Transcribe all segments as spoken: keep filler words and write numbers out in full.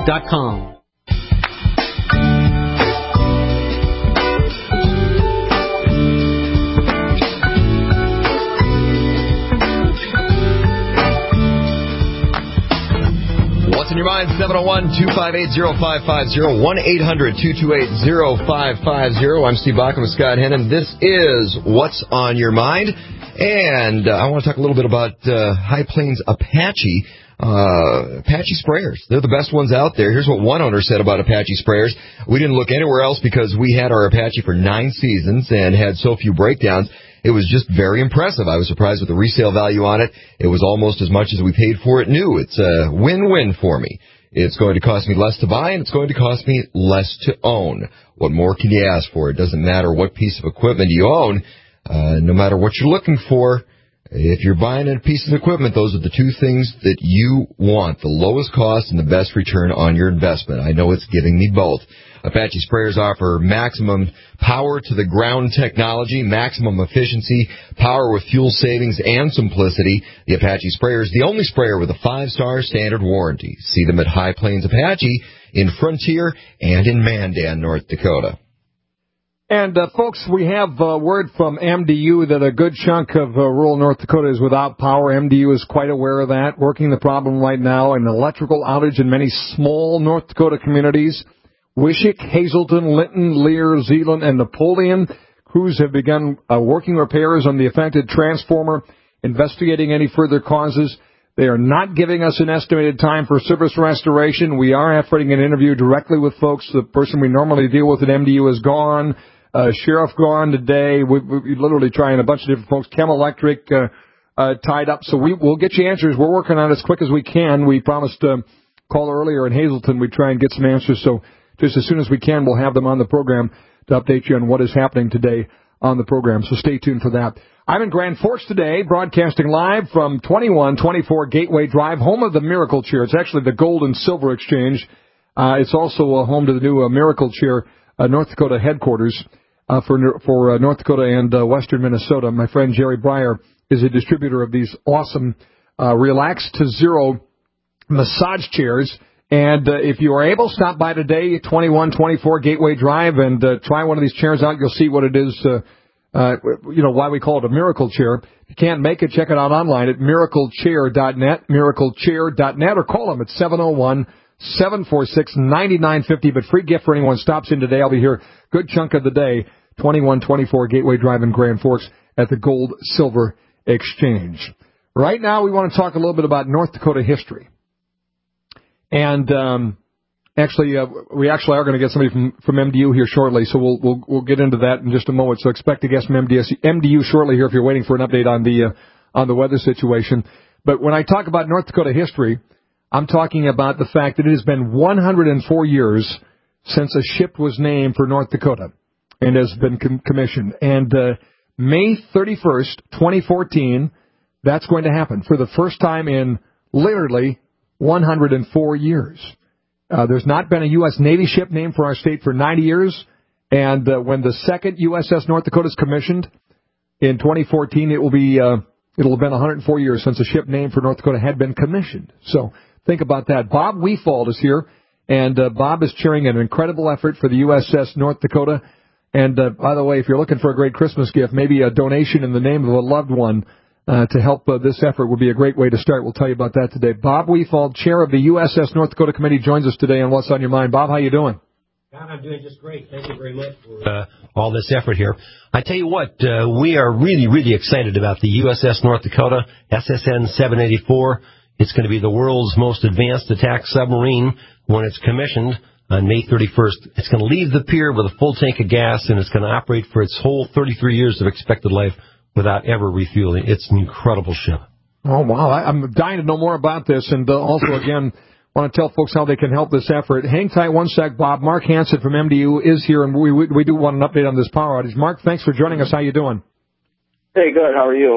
dot com. What's in your mind? seven oh one, two five eight, oh five five oh, one eight hundred, two two eight, oh five five oh. I'm Steve Bachman with Scott Hennon. This is What's on Your Mind. And uh, I want to talk a little bit about uh, High Plains Apache. Uh, Apache sprayers. They're the best ones out there. Here's what one owner said about Apache sprayers. We didn't look anywhere else because we had our Apache for nine seasons and had so few breakdowns. It was just very impressive. I was surprised with the resale value on it. It was almost as much as we paid for it new. It's a win-win for me. It's going to cost me less to buy, and it's going to cost me less to own. What more can you ask for? It doesn't matter what piece of equipment you own. Uh, no matter what you're looking for, if you're buying a piece of equipment, those are the two things that you want, the lowest cost and the best return on your investment. I know it's giving me both. Apache sprayers offer maximum power to the ground technology, maximum efficiency, power with fuel savings, and simplicity. The Apache sprayer is the only sprayer with a five-star standard warranty. See them at High Plains Apache in Frontier and in Mandan, North Dakota. And, uh, folks, we have uh, word from M D U that a good chunk of uh, rural North Dakota is without power. M D U is quite aware of that, working the problem right now. An electrical outage in many small North Dakota communities. Wishick, Hazelton, Linton, Lear, Zeeland, and Napoleon. Crews have begun uh, working repairs on the affected transformer, investigating any further causes. They are not giving us an estimated time for service restoration. We are efforting an interview directly with folks. The person we normally deal with at M D U is gone. Uh, sheriff gone today. We, we literally trying a bunch of different folks. Chem Electric uh, uh, tied up. So we, we'll get you answers. We're working on it as quick as we can. We promised to um, call earlier in Hazelton. We'd try and get some answers. So just as soon as we can, we'll have them on the program to update you on what is happening today on the program. So stay tuned for that. I'm in Grand Forks today, broadcasting live from twenty-one twenty-four Gateway Drive, home of the Miracle Chair. It's actually the Gold and Silver Exchange. Uh, it's also uh, home to the new uh, Miracle Chair uh, North Dakota headquarters. Uh, for for uh, North Dakota and uh, western Minnesota. My friend Jerry Breyer is a distributor of these awesome uh, Relax to Zero massage chairs. And uh, if you are able, stop by today, twenty-one twenty-four Gateway Drive, and uh, try one of these chairs out. You'll see what it is, uh, uh, you know, why we call it a miracle chair. If you can't make it, check it out online at miracle chair dot net, miracle chair dot net, or call them at seven oh one, seven four six, nine nine five oh. But free gift for anyone who stops in today. I'll be here good chunk of the day, twenty-one twenty-four Gateway Drive in Grand Forks at the Gold Silver Exchange. Right now we want to talk a little bit about North Dakota history. And um, actually, uh, we actually are going to get somebody from, from M D U here shortly, so we'll, we'll we'll get into that in just a moment. So expect a guest from M D S, M D U shortly here if you're waiting for an update on the uh, on the weather situation. But when I talk about North Dakota history, I'm talking about the fact that it has been one hundred four years since a ship was named for North Dakota and has been com- commissioned. And uh, May thirty-first, twenty fourteen, that's going to happen for the first time in literally one hundred four years. Uh, there's not been a U S Navy ship named for our state for ninety years. And uh, when the second U S S North Dakota is commissioned in twenty fourteen, it will be uh, it'll have been one hundred four years since a ship named for North Dakota had been commissioned. So think about that. Bob Weefald is here, and uh, Bob is chairing an incredible effort for the U S S North Dakota. And uh, by the way, if you're looking for a great Christmas gift, maybe a donation in the name of a loved one uh, to help uh, this effort would be a great way to start. We'll tell you about that today. Bob Weefald, chair of the U S S North Dakota Committee, joins us today on What's on Your Mind. Bob, how you doing? God, I'm doing just great. Thank you very much for uh, all this effort here. I tell you what, uh, we are really, really excited about the U S S North Dakota, S S N seven eighty-four. It's going to be the world's most advanced attack submarine when it's commissioned on May thirty-first. It's going to leave the pier with a full tank of gas, and it's going to operate for its whole thirty-three years of expected life without ever refueling. It's an incredible ship. Oh, wow. I, I'm dying to know more about this. And uh, also, again, want to tell folks how they can help this effort. Hang tight one sec, Bob. Mark Hansen from M D U is here, and we, we we do want an update on this power outage. Mark, thanks for joining us. How you doing? Hey, good. How are you?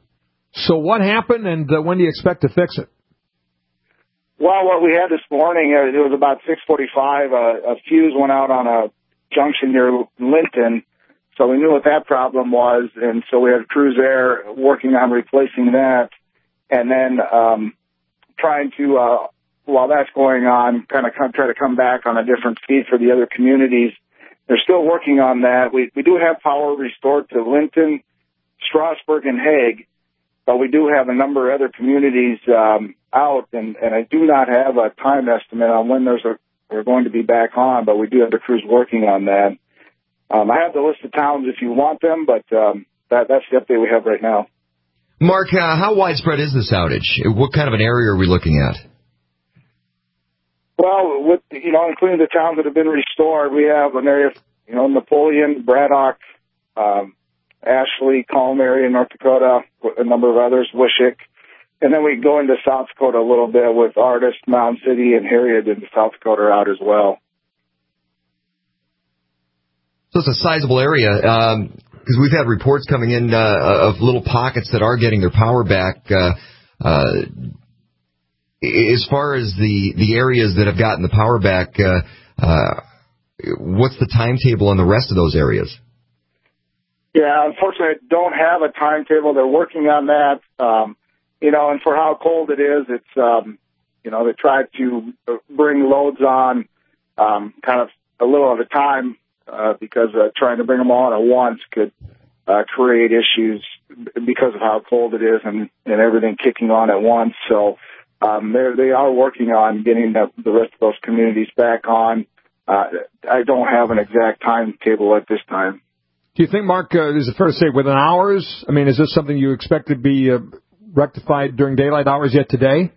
So what happened, and uh, when do you expect to fix it? Well, what we had this morning, uh, it was about six forty-five. Uh, a fuse went out on a junction near Linton, so we knew what that problem was, and so we had crews there working on replacing that, and then um, trying to uh, while that's going on, kind of come, try to come back on a different feed for the other communities. They're still working on that. We we do have power restored to Linton, Strasburg, and Hague, but we do have a number of other communities um, out, and, and I do not have a time estimate on when those are, are going to be back on, but we do have the crews working on that. Um, I have the list of towns if you want them, but um, that, that's the update we have right now. Mark, uh, how widespread is this outage? What kind of an area are we looking at? Well, with, you know, including the towns that have been restored, we have an area, you know, Napoleon, Braddock, um, Ashley, Calm area in North Dakota, a number of others, Wishick. And then we go into South Dakota a little bit with Artist, Mound City, and Harriet in South Dakota are out as well. So it's a sizable area, um, because we've had reports coming in uh, of little pockets that are getting their power back. Uh, uh, as far as the, the areas that have gotten the power back, uh, uh, what's the timetable on the rest of those areas? Yeah, unfortunately, I don't have a timetable. They're working on that. Um, you know, and for how cold it is, it's, um, you know, they try to bring loads on um, kind of a little at a time uh, because uh, trying to bring them on at once could uh, create issues because of how cold it is and, and everything kicking on at once. So um, they are working on getting the, the rest of those communities back on. Uh, I don't have an exact timetable at this time. Do you think, Mark, uh, is it fair to say within hours? I mean, is this something you expect to be uh, rectified during daylight hours yet today?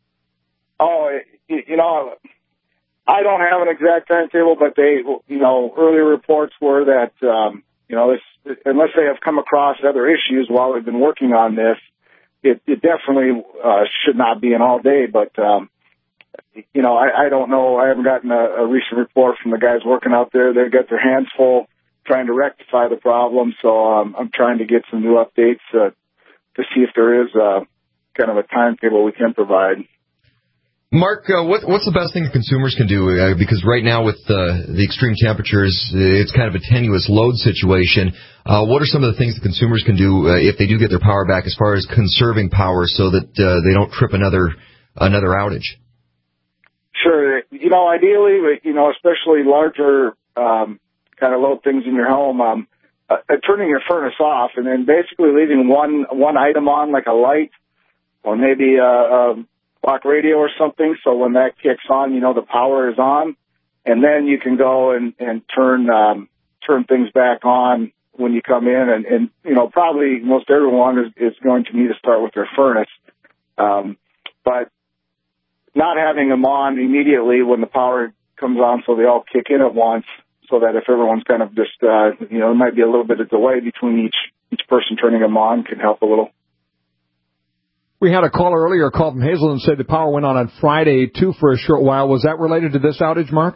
Oh, you know, I don't have an exact timetable, but they, you know, earlier reports were that, um, you know, this, unless they have come across other issues while they've been working on this, it, it definitely uh, should not be an all day. But, um, you know, I, I don't know. I haven't gotten a, a recent report from the guys working out there. They've got their hands full trying to rectify the problem. So um, I'm trying to get some new updates uh, to see if there is uh, kind of a timetable we can provide. Mark, uh, what, what's the best thing that consumers can do? Uh, because right now with uh, the extreme temperatures, it's kind of a tenuous load situation. Uh, what are some of the things that consumers can do uh, if they do get their power back as far as conserving power so that uh, they don't trip another another outage? Sure. You know, ideally, you know, especially larger um, kind of load things in your home, um, uh, turning your furnace off and then basically leaving one one item on, like a light or maybe a, a clock radio or something, so when that kicks on, you know the power is on, and then you can go and, and turn um, turn things back on when you come in, and, and you know probably most everyone is, is going to need to start with their furnace, um, but not having them on immediately when the power comes on, so they all kick in at once, so that if everyone's kind of just uh, you know there might be a little bit of delay between each each person turning them on can help a little. We had a caller earlier called from Hazelton and said the power went on on Friday, too, for a short while. Was that related to this outage, Mark?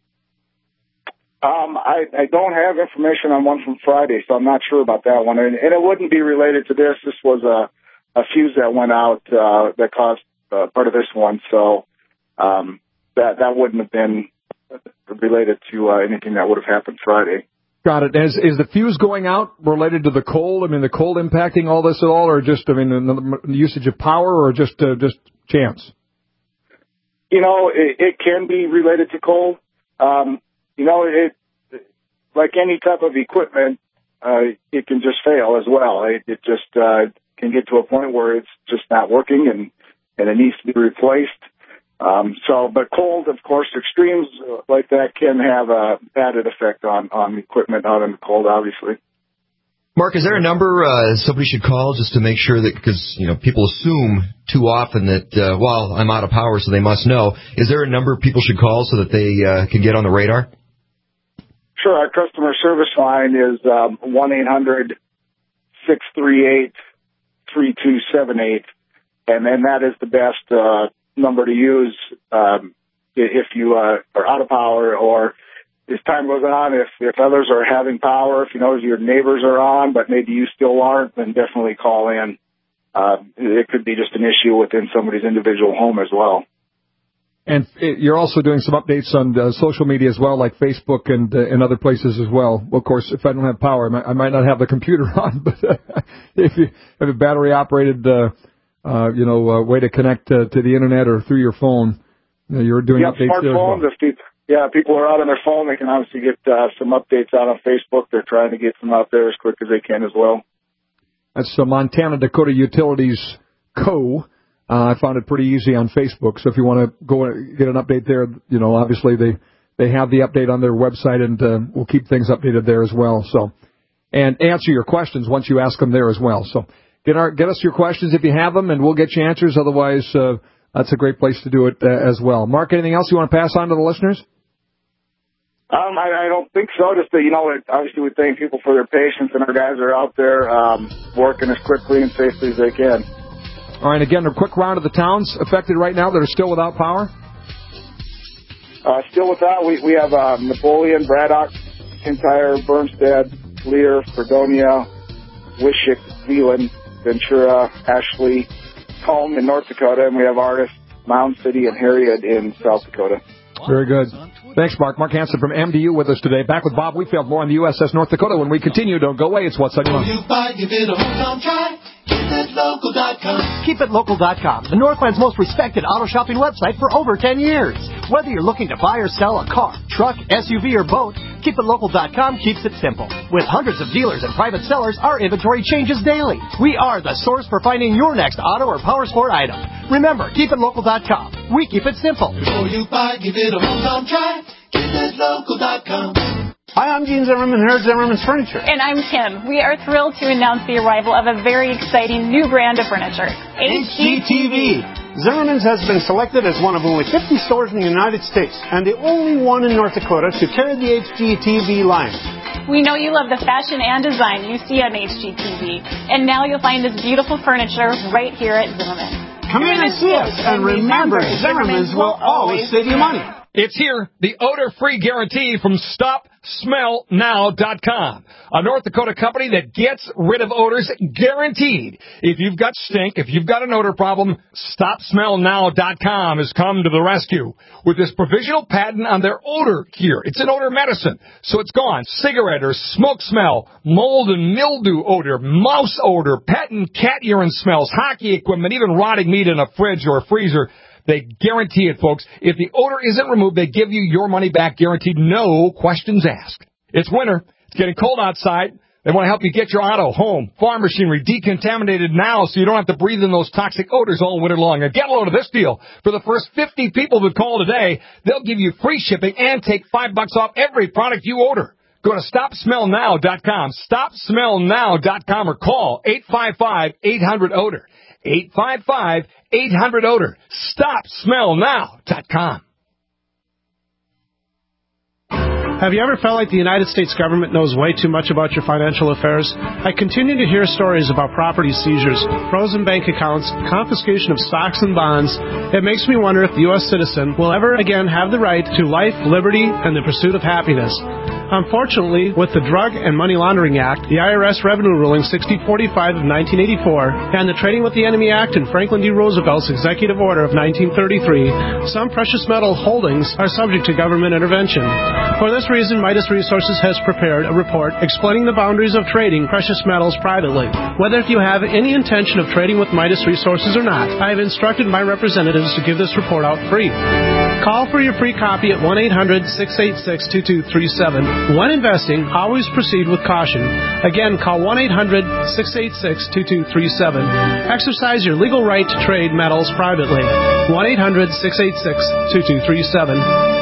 Um, I, I don't have information on one from Friday, so I'm not sure about that one. And, and it wouldn't be related to this. This was a, a fuse that went out uh, that caused uh, part of this one. So um, that that wouldn't have been related to uh, anything that would have happened Friday. Got it. Is, is the fuse going out related to the cold? I mean, the cold impacting all this at all, or just, I mean, the, the usage of power, or just uh, just chance? You know, it, it can be related to cold. Um, you know, it like any type of equipment, uh, it can just fail as well. It, it just uh, can get to a point where it's just not working, and, and it needs to be replaced. Um, so, but cold, of course, extremes like that can have a added effect on, on equipment out in the cold, obviously. Mark, is there a number uh, somebody should call just to make sure that, because, you know, people assume too often that, uh, well, I'm out of power, so they must know. Is there a number people should call so that they uh, can get on the radar? Sure. Our customer service line is um, one eight hundred six three eight three two seven eight, and then that is the best uh number to use um, if you uh, are out of power, or as time goes on, if, if others are having power, if you know your neighbors are on, but maybe you still aren't, then definitely call in. Uh, it could be just an issue within somebody's individual home as well. And it, you're also doing some updates on uh, social media as well, like Facebook and uh, and other places as well. Well, of course, if I don't have power, I might, I might not have the computer on, but uh, if you have a battery-operated uh, Uh, you know, uh, way to connect uh, to the internet or through your phone, You're doing yeah, updates there as well. If people, yeah, people are out on their phone, they can obviously get uh, some updates out on Facebook. They're trying to get them out there as quick as they can as well. That's the Montana Dakota Utilities Co. Uh, I found it pretty easy on Facebook. So if you want to go and get an update there, you know, obviously they, they have the update on their website, and uh, we'll keep things updated there as well. So, and answer your questions once you ask them there as well. So get our get us your questions if you have them, and we'll get you answers. Otherwise, uh, that's a great place to do it uh, as well. Mark, anything else you want to pass on to the listeners? Um, I, I don't think so. Just that, you know, obviously we thank people for their patience, and our guys are out there um, working as quickly and safely as they can. All right, again, a quick round of the towns affected right now that are still without power. Uh, still without, we, we have uh, Napoleon, Braddock, Kintyre, Bernstead, Lear, Fredonia, Wishick, Zeeland, Ventura, Ashley, Home in North Dakota, and we have Artist, Mound City, and Harriet in South Dakota. Very good. Thanks, Mark. Mark Hansen from M D U with us today. Back with Bob Wheatfield, more on the U S S North Dakota when we continue. Don't go away. It's What's on Your Mind. Keep it local dot com. Keep it local dot com, the Northland's most respected auto shopping website for over ten years. Whether you're looking to buy or sell a car, truck, S U V, or boat, Keep It Local dot com keeps it simple. With hundreds of dealers and private sellers, our inventory changes daily. We are the source for finding your next auto or power sport item. Remember, Keep It Local dot com. We keep it simple. Before you buy, give it a home try. Keep It Local dot com. Hi, I'm Gene Zimmerman here at Zimmerman's Furniture. And I'm Kim. We are thrilled to announce the arrival of a very exciting new brand of furniture. H G T V. Zimmerman's has been selected as one of only fifty stores in the United States and the only one in North Dakota to carry the H G T V line. We know you love the fashion and design you see on H G T V. And now you'll find this beautiful furniture right here at Zimmerman. Come in and see us. And remember, Zimmerman's will always save you money. It's here, the odor-free guarantee from Stop Smell Now dot com, a North Dakota company that gets rid of odors guaranteed. If you've got stink, if you've got an odor problem, Stop Smell Now dot com has come to the rescue with this provisional patent on their odor cure. It's an odor medicine, so it's gone. Cigarette or smoke smell, mold and mildew odor, mouse odor, pet and cat urine smells, hockey equipment, even rotting meat in a fridge or a freezer. They guarantee it, folks. If the odor isn't removed, they give you your money back, guaranteed, no questions asked. It's winter. It's getting cold outside. They want to help you get your auto, home, farm machinery decontaminated now so you don't have to breathe in those toxic odors all winter long. And get a load of this deal. For the first fifty people that call today, they'll give you free shipping and take five bucks off every product you order. Go to Stop Smell Now dot com, Stop Smell Now dot com, or call eight five five, eight hundred, odor. eight five five, eight hundred, odor. Stop Smell Now dot com. Have you ever felt like the United States government knows way too much about your financial affairs? I continue to hear stories about property seizures, frozen bank accounts, confiscation of stocks and bonds. It makes me wonder if the U S citizen will ever again have the right to life, liberty, and the pursuit of happiness. Unfortunately, with the Drug and Money Laundering Act, the I R S Revenue Ruling sixty forty-five of nineteen eighty-four, and the Trading with the Enemy Act and Franklin D. Roosevelt's Executive Order of nineteen thirty-three, some precious metal holdings are subject to government intervention. For this reason, Midas Resources has prepared a report explaining the boundaries of trading precious metals privately. Whether if you have any intention of trading with Midas Resources or not, I have instructed my representatives to give this report out free. Call for your free copy at one eight hundred, six eight six, two two three seven. When investing, always proceed with caution. Again, call one eight hundred, six eight six, two two three seven. Exercise your legal right to trade metals privately. one eight hundred, six eight six, two two three seven.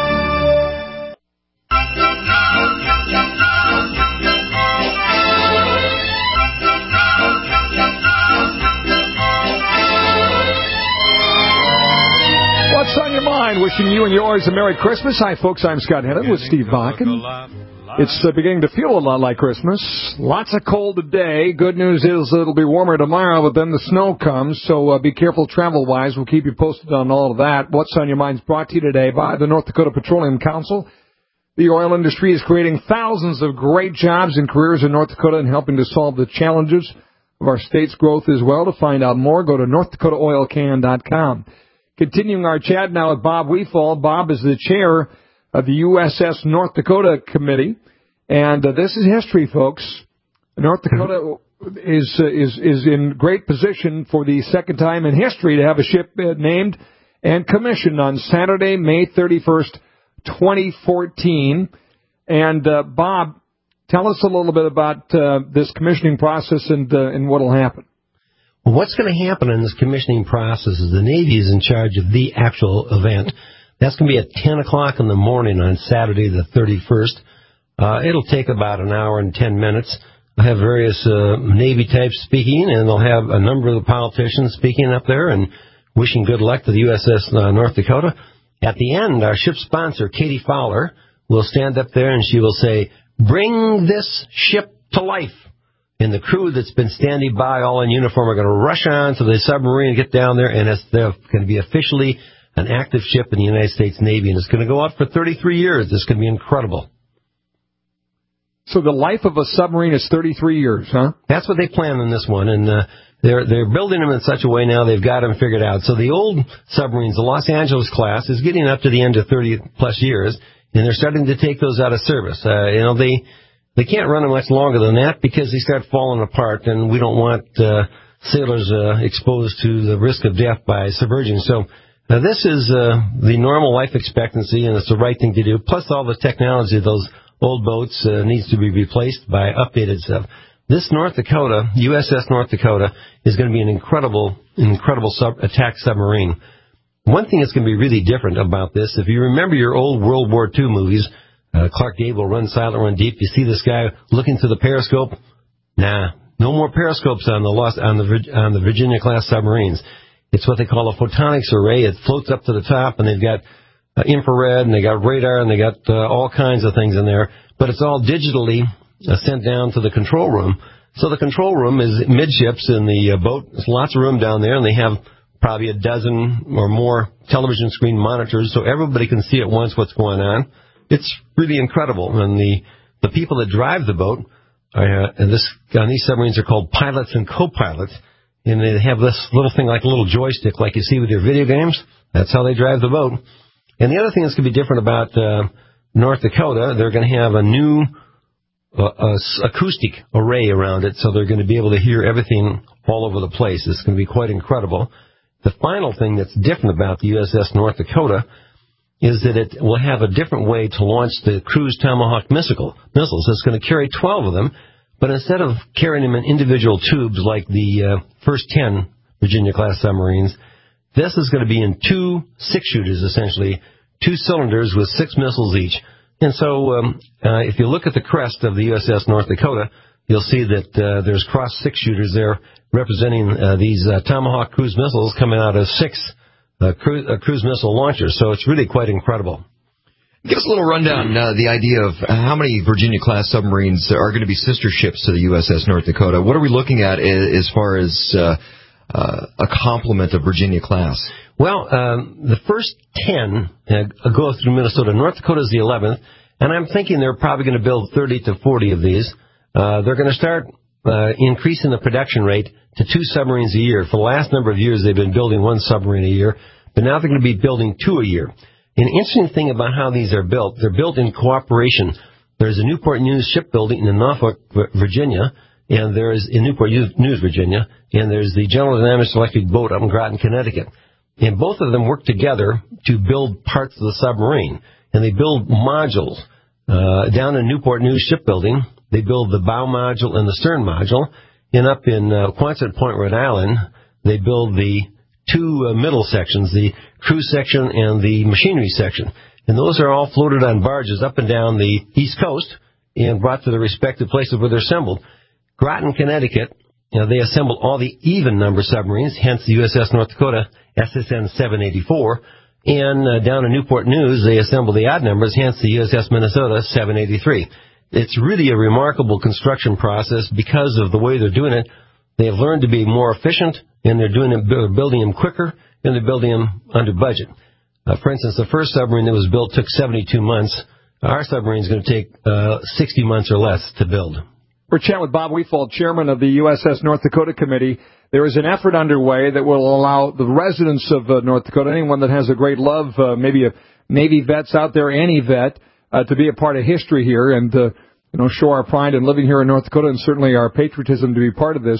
What's on your mind? Wishing you and yours a Merry Christmas. Hi, folks. I'm Scott Hennon with Steve Bakken. It's uh, beginning to feel a lot like Christmas. Lots of cold today. Good news is it'll be warmer tomorrow, but then the snow comes, so uh, be careful travel-wise. We'll keep you posted on all of that. What's on Your Mind is brought to you today by the North Dakota Petroleum Council. The oil industry is creating thousands of great jobs and careers in North Dakota and helping to solve the challenges of our state's growth as well. To find out more, go to north dakota oil can dot com. Continuing our chat now with Bob Wheatfield. Bob is the chair of the U S S North Dakota Committee, and uh, this is history, folks. North Dakota is uh, is is in great position for the second time in history to have a ship uh, named and commissioned on Saturday, May thirty-first, twenty fourteen. And, uh, Bob, tell us a little bit about uh, this commissioning process and, uh, and what will happen. Well, what's going to happen in this commissioning process is the Navy is in charge of the actual event. That's going to be at ten o'clock in the morning on Saturday the thirty-first. Uh, it'll take about an hour and ten minutes. I'll have various uh, Navy types speaking, and they'll have a number of the politicians speaking up there and wishing good luck to the U S S uh, North Dakota. At the end, our ship sponsor, Katie Fowler, will stand up there and she will say, "Bring this ship to life." And the crew that's been standing by all in uniform are going to rush on to the submarine and get down there, and it's going to be officially an active ship in the United States Navy, and it's going to go out for thirty-three years. It's going to be incredible. So the life of a submarine is thirty-three years, huh? That's what they plan on this one, and uh, they're they're building them in such a way now they've got them figured out. So the old submarines, the Los Angeles class, is getting up to the end of thirty plus years, and they're starting to take those out of service. Uh, you know, they they can't run them much longer than that because they start falling apart, and we don't want uh, sailors uh, exposed to the risk of death by submerging. So uh, this is uh, the normal life expectancy, and it's the right thing to do. Plus, all the technology of those old boats uh, needs to be replaced by updated stuff. This North Dakota, U S S North Dakota, is going to be an incredible, incredible sub- attack submarine. One thing that's going to be really different about this, if you remember your old World War Two movies, uh, Clark Gable, Run Silent, Run Deep, you see this guy looking through the periscope? Nah, no more periscopes on the Lost, on the on the Virginia-class submarines. It's what they call a photonics array. It floats up to the top, and they've got Uh, infrared, and they got radar, and they got uh, all kinds of things in there, but it's all digitally uh, sent down to the control room. So the control room is midships in the uh, boat. There's lots of room down there, and they have probably a dozen or more television screen monitors, so everybody can see at once what's going on. It's really incredible, and the the people that drive the boat, are, uh, and this on these submarines are called pilots and co-pilots, and they have this little thing like a little joystick like you see with your video games. That's how they drive the boat. And the other thing that's going to be different about uh, North Dakota, they're going to have a new uh, uh, acoustic array around it, so they're going to be able to hear everything all over the place. It's going to be quite incredible. The final thing that's different about the U S S North Dakota is that it will have a different way to launch the cruise Tomahawk missile, missiles. It's going to carry twelve of them, but instead of carrying them in individual tubes like the uh, first ten Virginia-class submarines, this is going to be in two six-shooters, essentially, two cylinders with six missiles each. And so um, uh, if you look at the crest of the U S S North Dakota, you'll see that uh, there's cross six-shooters there representing uh, these uh, Tomahawk cruise missiles coming out of six uh, cruise, uh, cruise missile launchers. So it's really quite incredible. Give us a little rundown, uh, the idea of how many Virginia-class submarines are going to be sister ships to the U S S North Dakota. What are we looking at as far as Uh, Uh, a complement of Virginia class? Well, um, the first ten uh, go through Minnesota. North Dakota is the eleventh, and I'm thinking they're probably going to build thirty to forty of these. Uh, they're going to start uh, increasing the production rate to two submarines a year. For the last number of years, they've been building one submarine a year, but now they're going to be building two a year. An interesting thing about how these are built, they're built in cooperation. There's a Newport News shipbuilding in Norfolk, Virginia, and there's in Newport News, Virginia, and there's the General Dynamics Electric boat up in Groton, Connecticut. And both of them work together to build parts of the submarine. And they build modules. Uh, down in Newport News Shipbuilding, they build the bow module and the stern module. And up in uh, Quonset Point, Rhode Island, they build the two uh, middle sections, the crew section and the machinery section. And those are all floated on barges up and down the East Coast and brought to the respective places where they're assembled. Groton, Connecticut, you know, they assemble all the even number submarines, hence the U S S North Dakota S S N seven eighty-four. And uh, down in Newport News, they assemble the odd numbers, hence the U S S Minnesota seven eighty-three. It's really a remarkable construction process because of the way they're doing it. They have learned to be more efficient, and they're doing it, they're building them quicker, and they're building them under budget. Uh, for instance, the first submarine that was built took seventy-two months. Our submarine is going to take uh, sixty months or less to build. We're chatting with Bob Weefald, chairman of the U S S North Dakota Committee. There is an effort underway that will allow the residents of uh, North Dakota, anyone that has a great love, uh, maybe a Navy vets out there, any vet, uh, to be a part of history here and, uh, you know, show our pride in living here in North Dakota and certainly our patriotism to be part of this.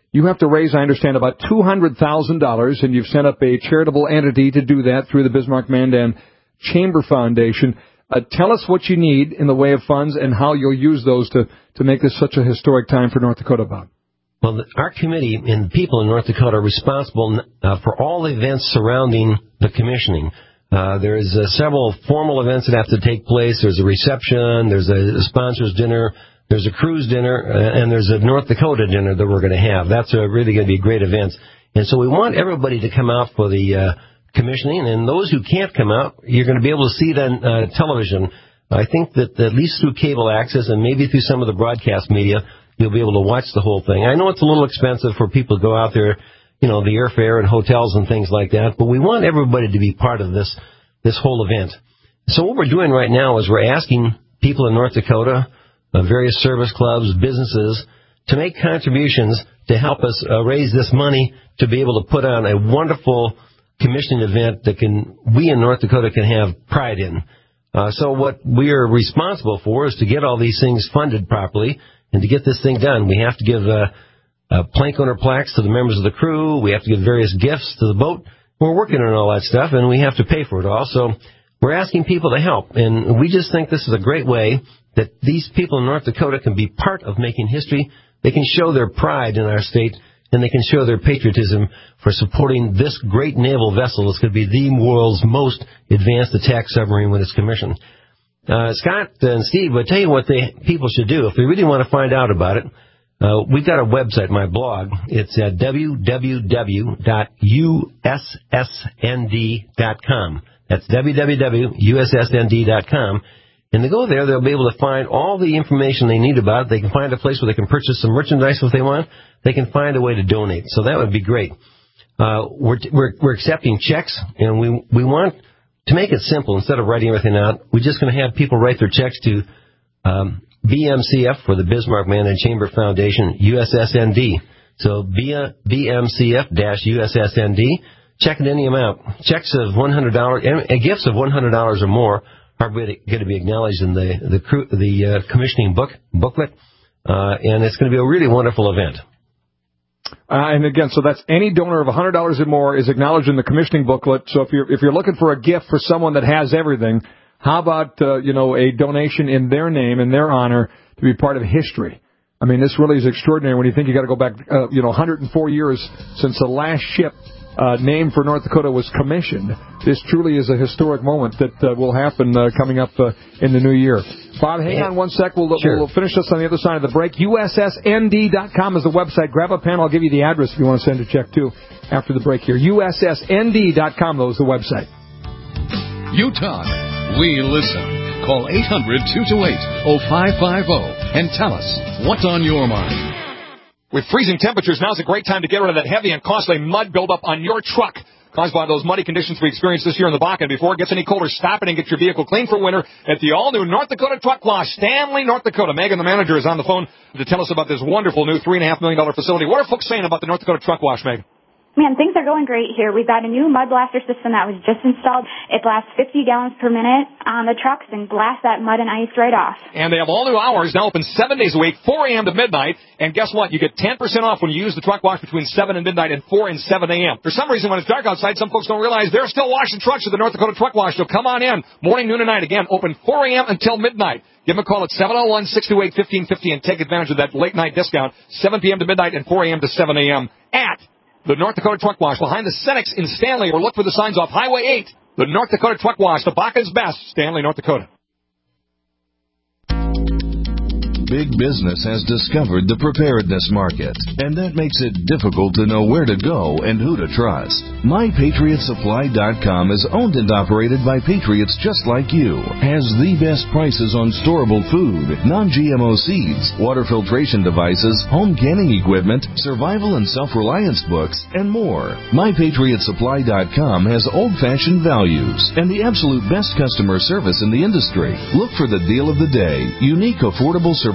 You have to raise, I understand, about two hundred thousand dollars, and you've set up a charitable entity to do that through the Bismarck-Mandan Chamber Foundation. Uh, tell us what you need in the way of funds and how you'll use those to, to make this such a historic time for North Dakota, Bob. Well, the, our committee and the people in North Dakota are responsible uh, for all the events surrounding the commissioning. Uh, there's uh, several formal events that have to take place. There's a reception, there's a, a sponsors dinner, there's a cruise dinner, uh, and there's a North Dakota dinner that we're going to have. That's uh, really going to be great events. And so we want everybody to come out for the uh, commissioning, and those who can't come out, you're going to be able to see it on uh, television. I think that at least through cable access and maybe through some of the broadcast media, you'll be able to watch the whole thing. I know it's a little expensive for people to go out there, you know, the airfare and hotels and things like that, but we want everybody to be part of this this whole event. So what we're doing right now is we're asking people in North Dakota, uh, various service clubs, businesses, to make contributions to help us uh, raise this money to be able to put on a wonderful commissioning event that can we in North Dakota can have pride in. Uh, so what we are responsible for is to get all these things funded properly. And to get this thing done, we have to give uh, uh, plank owner plaques to the members of the crew. We have to give various gifts to the boat. We're working on all that stuff, and we have to pay for it all. So we're asking people to help. And we just think this is a great way that these people in North Dakota can be part of making history. They can show their pride in our state, and they can show their patriotism for supporting this great naval vessel that's going to be the world's most advanced attack submarine when it's commissioned. Uh, Scott and Steve, I'll tell you what they, people should do. If they really want to find out about it, uh, we've got a website, my blog. It's at w w w dot u s s n d dot com. That's w w w dot u s s n d dot com. And they go there, they'll be able to find all the information they need about it. They can find a place where they can purchase some merchandise if they want. They can find a way to donate. So that would be great. Uh, we're, we're, we're accepting checks, and we, we want to make it simple. Instead of writing everything out, we're just going to have people write their checks to um, B M C F for the Bismarck-Mandan Chamber Foundation, U S S N D. So B M C F U S S N D. Check in any amount. Checks of one hundred dollars and gifts of one hundred dollars or more are going to be acknowledged in the the, the uh, commissioning book booklet, uh, and it's going to be a really wonderful event. Uh, and again, so that's any donor of one hundred dollars or more is acknowledged in the commissioning booklet. So if you're if you're looking for a gift for someone that has everything, how about uh, you know a donation in their name, in their honor, to be part of history? I mean, this really is extraordinary when you think you got to go back, uh, you know, one hundred four years since the last ship uh, named for North Dakota was commissioned. This truly is a historic moment that uh, will happen uh, coming up uh, in the new year. Bob, hang on one sec. We'll, sure. we'll finish this on the other side of the break. U S S N D dot com is the website. Grab a pen. I'll give you the address if you want to send a check, too, after the break here. U S S N D dot com, though, is the website. You talk. We listen. Call eight hundred, two two eight, oh five five oh and tell us what's on your mind. With freezing temperatures, now's a great time to get rid of that heavy and costly mud buildup on your truck caused by those muddy conditions we experienced this year in the Bakken. Before it gets any colder, stop it and get your vehicle clean for winter at the all-new North Dakota Truck Wash, Stanley, North Dakota. Megan, the manager, is on the phone to tell us about this wonderful new three point five million dollars facility. What are folks saying about the North Dakota Truck Wash, Megan? Man, things are going great here. We've got a new mud blaster system that was just installed. It blasts fifty gallons per minute on the trucks and blasts that mud and ice right off. And they have all new hours, now open seven days a week, four a.m. to midnight. And guess what? You get ten percent off when you use the truck wash between seven and midnight and four and seven a.m. For some reason, when it's dark outside, some folks don't realize they're still washing trucks at the North Dakota Truck Wash. So come on in, morning, noon, and night. Again, open four a.m. until midnight. Give them a call at seven oh one, six two eight, one five five zero and take advantage of that late night discount, seven p.m. to midnight and four a.m. to seven a.m. at the North Dakota Truck Wash, behind the Cenex in Stanley, or look for the signs off Highway eight. The North Dakota Truck Wash, the Bakken's best, Stanley, North Dakota. Big business has discovered the preparedness market, and that makes it difficult to know where to go and who to trust. My Patriot Supply dot com is owned and operated by patriots just like you, has the best prices on storable food, non-G M O seeds, water filtration devices, home canning equipment, survival and self-reliance books, and more. My Patriot Supply dot com has old-fashioned values and the absolute best customer service in the industry. Look for the deal of the day, unique affordable survival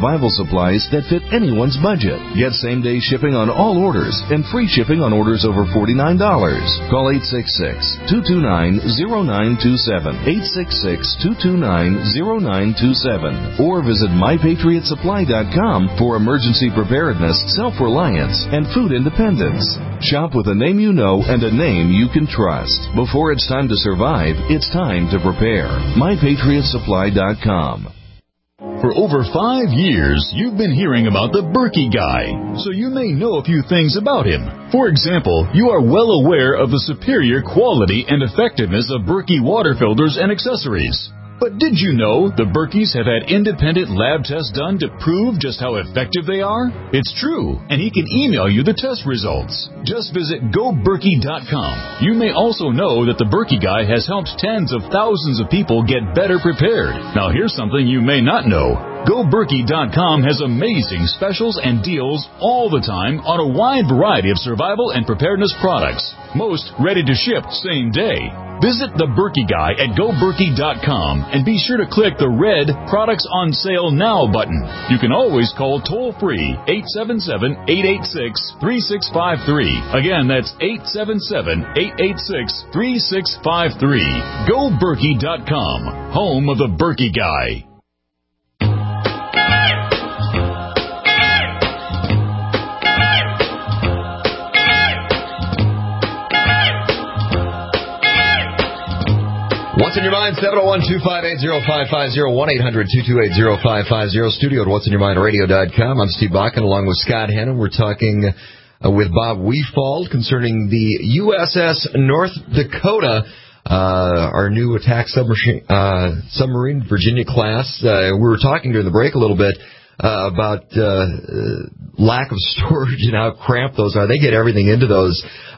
survival supplies that fit anyone's budget. Get same-day shipping on all orders and free shipping on orders over forty-nine dollars. Call eight six six, two two nine, zero nine two seven, eight six six, two two nine, zero nine two seven, or visit my patriot supply dot com for emergency preparedness, self-reliance, and food independence. Shop with a name you know and a name you can trust. Before it's time to survive, it's time to prepare. my patriot supply dot com. For over five years, you've been hearing about the Berkey Guy, so you may know a few things about him. For example, you are well aware of the superior quality and effectiveness of Berkey water filters and accessories. But did you know the Berkeys have had independent lab tests done to prove just how effective they are? It's true, and he can email you the test results. Just visit go berkey dot com. You may also know that the Berkey Guy has helped tens of thousands of people get better prepared. Now here's something you may not know. go berkey dot com has amazing specials and deals all the time on a wide variety of survival and preparedness products. Most ready to ship same day. Visit the Berkey Guy at go berkey dot com and be sure to click the red Products on Sale Now button. You can always call toll-free eight seven seven, eight eight six, three six five three. Again, that's eight seven seven, eight eight six, three six five three. go berkey dot com, home of the Berkey Guy. What's in your mind? seven oh one, two five eight, oh five five oh, one eight hundred, two two eight, oh five five oh, studio at what's in your mind radio dot com. I'm Steve Bakken along with Scott Hennon. We're talking uh, with Bob Weefald concerning the U S S North Dakota, uh, our new attack submarine, uh, submarine Virginia class. Uh, we were talking during the break a little bit uh, about uh, lack of storage and how cramped those are. They get everything into those.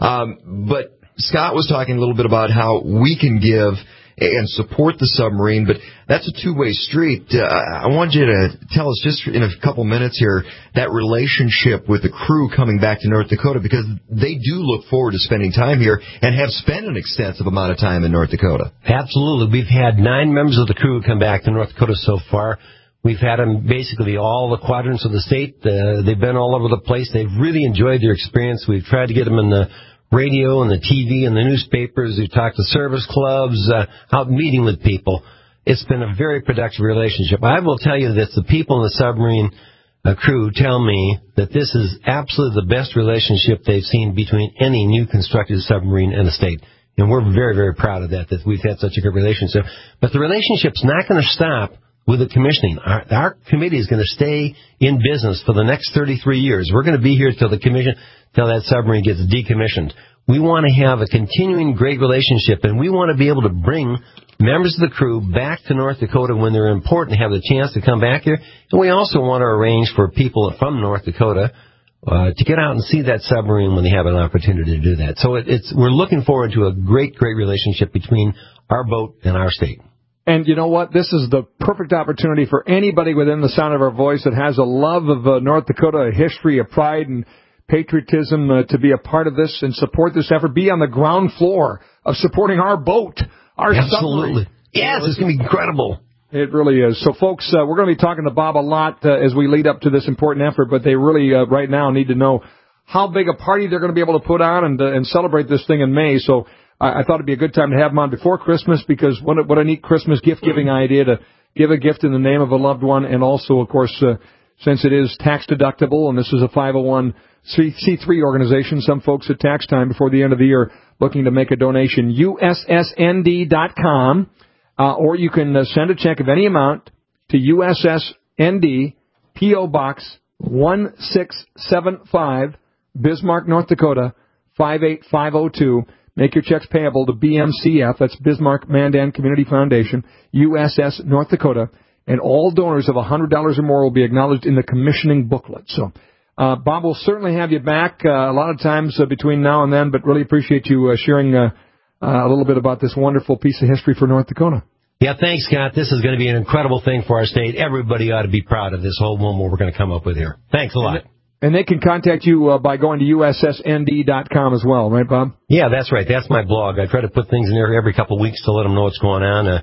Um, but Scott was talking a little bit about how we can give and support the submarine, but that's a two-way street. Uh, I want you to tell us just in a couple minutes here that relationship with the crew coming back to North Dakota, because they do look forward to spending time here and have spent an extensive amount of time in North Dakota. Absolutely. We've had nine members of the crew come back to North Dakota so far. We've had them basically all the quadrants of the state. Uh, they've been all over the place. They've really enjoyed their experience. We've tried to get them in the radio and the T V and the newspapers. We've talked to service clubs, uh, out meeting with people. It's been a very productive relationship. I will tell you that the people in the submarine uh, crew tell me that this is absolutely the best relationship they've seen between any new constructed submarine in the state. And we're very, very proud of that, that we've had such a good relationship. But the relationship's not going to stop with the commissioning. Our, our committee is going to stay in business for the next thirty-three years. We're going to be here till the commission, till that submarine gets decommissioned. We want to have a continuing great relationship, and we want to be able to bring members of the crew back to North Dakota when they're important, have the chance to come back here. And we also want to arrange for people from North Dakota uh, to get out and see that submarine when they have an opportunity to do that. So it, it's we're looking forward to a great, great relationship between our boat and our state. And you know what? This is the perfect opportunity for anybody within the sound of our voice that has a love of uh, North Dakota, a history, a pride, and patriotism uh, to be a part of this and support this effort. Be on the ground floor of supporting our boat, our Absolutely. submarine. Yes, it's going to be incredible. It really is. So, folks, uh, we're going to be talking to Bob a lot uh, as we lead up to this important effort, but they really, uh, right now, need to know how big a party they're going to be able to put on and, uh, and celebrate this thing in May. So I, I thought it'd be a good time to have them on before Christmas, because what a, what a neat Christmas gift-giving idea to give a gift in the name of a loved one. And also, of course, uh, since it is tax-deductible, and this is a five oh one C three organization, some folks at tax time before the end of the year looking to make a donation. U S S N D dot com, uh, or you can uh, send a check of any amount to U S S N D, P O. Box one six seven five, Bismarck, North Dakota, five eight five oh two. Make your checks payable to B M C F, that's Bismarck Mandan Community Foundation, U S S, North Dakota, and all donors of one hundred dollars or more will be acknowledged in the commissioning booklet. So, Uh, Bob, will certainly have you back uh, a lot of times uh, between now and then, but really appreciate you uh, sharing uh, uh, a little bit about this wonderful piece of history for North Dakota. Yeah, thanks, Scott. This is going to be an incredible thing for our state. Everybody ought to be proud of this whole moment we're going to come up with here. Thanks a lot. And, and they can contact you uh, by going to U S S N D dot com as well, right, Bob? Yeah, that's right. That's my blog. I try to put things in there every couple of weeks to let them know what's going on. Uh,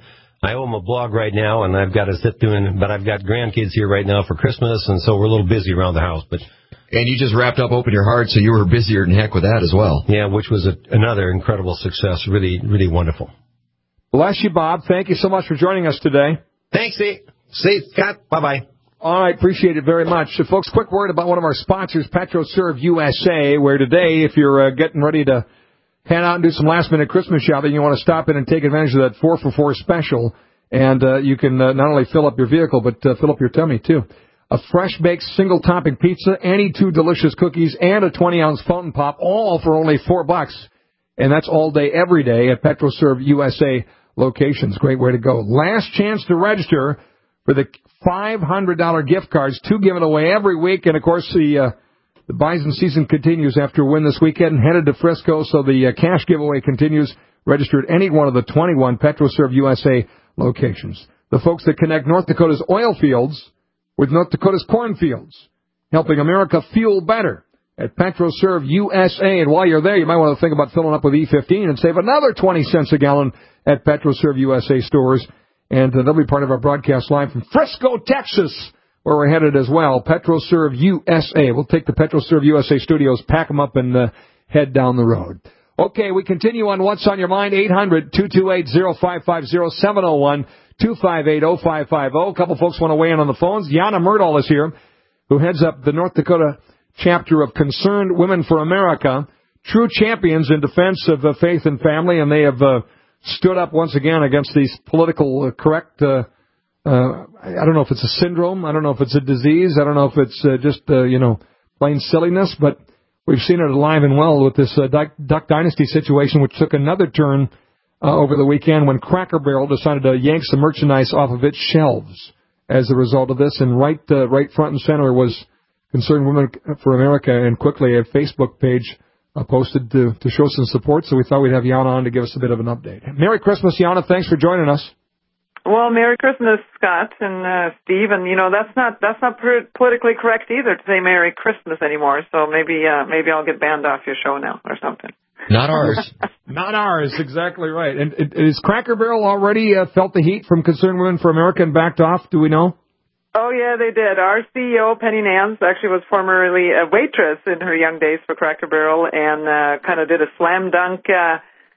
I owe him a blog right now, and I've got to sit doing, but I've got grandkids here right now for Christmas, and so we're a little busy around the house. But And you just wrapped up Open Your Heart, so you were busier than heck with that as well. Yeah, which was a, another incredible success. Really, really wonderful. Bless you, Bob. Thank you so much for joining us today. Thanks, Steve. See, Scott. Bye-bye. All right, appreciate it very much. So, folks, quick word about one of our sponsors, PetroServe U S A, where today, if you're uh, getting ready to head out and do some last-minute Christmas shopping, you want to stop in and take advantage of that four for four special. And uh, you can uh, not only fill up your vehicle, but uh, fill up your tummy, too. A fresh-baked single-topping pizza, any two delicious cookies, and a twenty-ounce fountain pop, all for only four bucks. And that's all day, every day at PetroServe U S A locations. Great way to go. Last chance to register for the five hundred dollars gift cards, two given away every week. And, of course, the uh, the Bison season continues after a win this weekend. Headed to Frisco, so the uh, cash giveaway continues. Register at any one of the twenty-one PetroServe U S A locations. The folks that connect North Dakota's oil fields with North Dakota's cornfields, helping America fuel better at PetroServe U S A. And while you're there, you might want to think about filling up with E fifteen and save another twenty cents a gallon at PetroServe U S A stores. And uh, they'll be part of our broadcast live from Frisco, Texas, where we're headed as well. PetroServe U S A. We'll take the PetroServe U S A studios, pack them up, and uh, head down the road. Okay, we continue on What's on Your Mind, eight hundred, two two eight, oh five five oh, seven oh one, two five eight, oh five five oh. A couple folks want to weigh in on the phones. Yana Murdahl is here, who heads up the North Dakota chapter of Concerned Women for America, true champions in defense of uh, faith and family, and they have uh, stood up once again against these political uh, correct, uh, uh, I don't know if it's a syndrome, I don't know if it's a disease, I don't know if it's uh, just, uh, you know, plain silliness, but we've seen it alive and well with this uh, Duck, Duck Dynasty situation, which took another turn uh, over the weekend when Cracker Barrel decided to yank some merchandise off of its shelves as a result of this. And right uh, right front and center was Concerned Women for America, and quickly a Facebook page uh, posted to, to show some support. So we thought we'd have Yana on to give us a bit of an update. Merry Christmas, Yana. Thanks for joining us. Well, Merry Christmas, Scott and uh, Steve. And you know that's not that's not per- politically correct either to say Merry Christmas anymore. So maybe uh, maybe I'll get banned off your show now or something. Not ours. Not ours. Exactly right. And is Cracker Barrel already uh, felt the heat from Concerned Women for America and backed off? Do we know? Oh, yeah, they did. Our C E O, Penny Nance, actually was formerly a waitress in her young days for Cracker Barrel and uh, kind of did a slam dunk uh,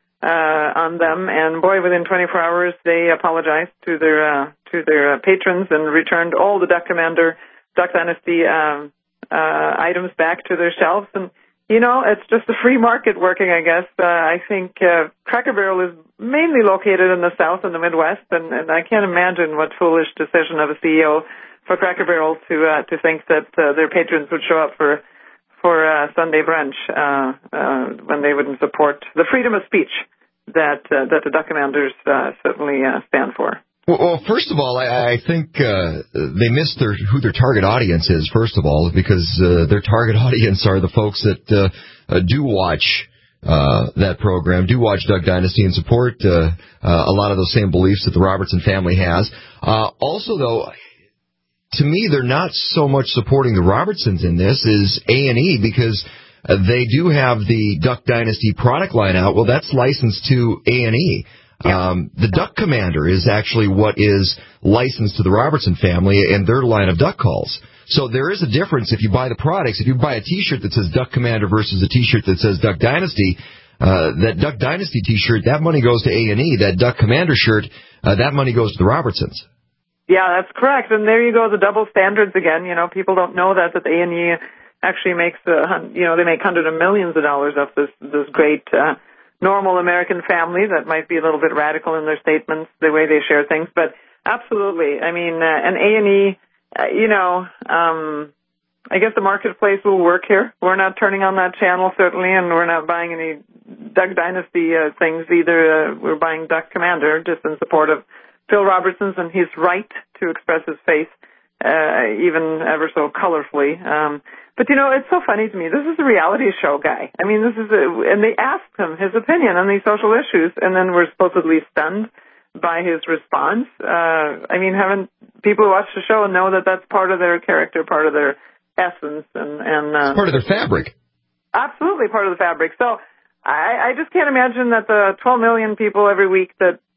uh, on them. And, boy, within twenty-four hours, they apologized to their uh, to their uh, patrons and returned all the Duck Commander, Duck Dynasty um, uh, items back to their shelves. And, you know, it's just a free market working, I guess. Uh, I think uh, Cracker Barrel is mainly located in the South and the Midwest, and, and I can't imagine what foolish decision of a C E O for Cracker Barrel to uh, to think that uh, their patrons would show up for for uh, Sunday brunch uh, uh, when they wouldn't support the freedom of speech that uh, that the Duck Commanders uh, certainly uh, stand for. Well, well, first of all, I, I think uh, they missed their, who their target audience is, first of all, because uh, their target audience are the folks that uh, uh, do watch uh, that program, do watch Duck Dynasty and support uh, uh, a lot of those same beliefs that the Robertson family has. Uh, also, though, to me, they're not so much supporting the Robertsons in this as A and E, because uh, they do have the Duck Dynasty product line out. Well, that's licensed to A and E. Um, the Duck Commander is actually what is licensed to the Robertson family and their line of duck calls. So there is a difference if you buy the products. If you buy a T-shirt that says Duck Commander versus a T-shirt that says Duck Dynasty, uh, that Duck Dynasty T-shirt, that money goes to A and E. That Duck Commander shirt, uh, that money goes to the Robertsons. Yeah, that's correct. And there you go, the double standards again. You know, people don't know that, that A and E actually makes, uh, you know, they make hundreds of millions of dollars off this, this great, uh, normal American family that might be a little bit radical in their statements, the way they share things. But absolutely, I mean, uh, and A and E, uh, you know, um, I guess the marketplace will work here. We're not turning on that channel, certainly, and we're not buying any Duck Dynasty uh, things either. Uh, we're buying Duck Commander just in support of Phil Robertson's and his right to express his faith, uh, even ever so colorfully. Um, But, you know, it's so funny to me. This is a reality show guy. I mean, this is a, and they asked him his opinion on these social issues, and then we're supposedly stunned by his response. Uh, I mean, haven't people who watch the show know that that's part of their character, part of their essence, and, and, uh, it's part of their fabric. Absolutely part of the fabric. So I, I just can't imagine that the twelve million people every week that